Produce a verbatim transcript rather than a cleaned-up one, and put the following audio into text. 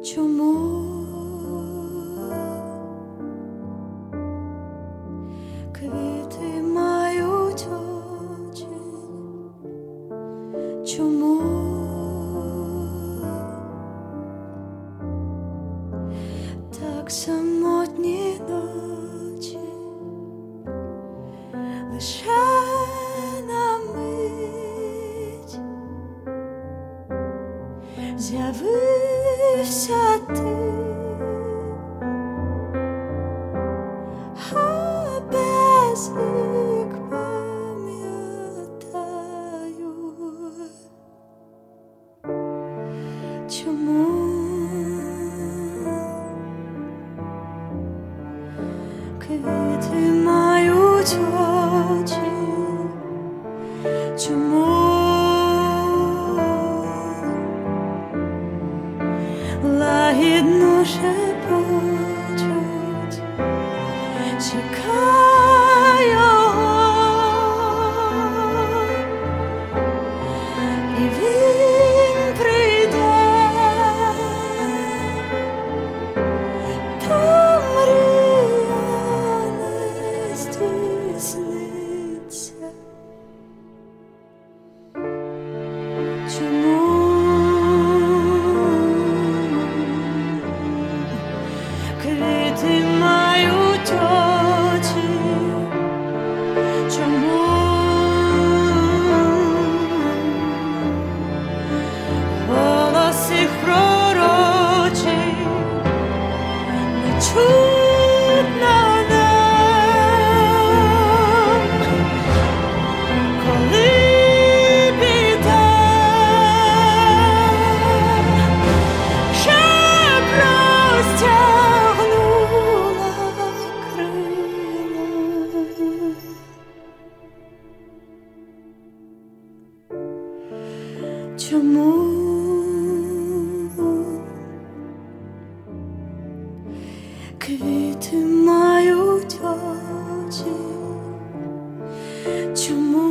Чому квіти мають очі? Чому так самотні ночі? Лише на мить з'явився ти, а без вік пам'ятаю, чому квіти мають очі, чому лагідно шепочуть, чекай його, і він прийде, та мрія не здійсниться. Чому квіти мають очі? Чому голос їх пророчий не чутно нам, коли біда вже простягнула крила? Чому квіти мають очі? Чому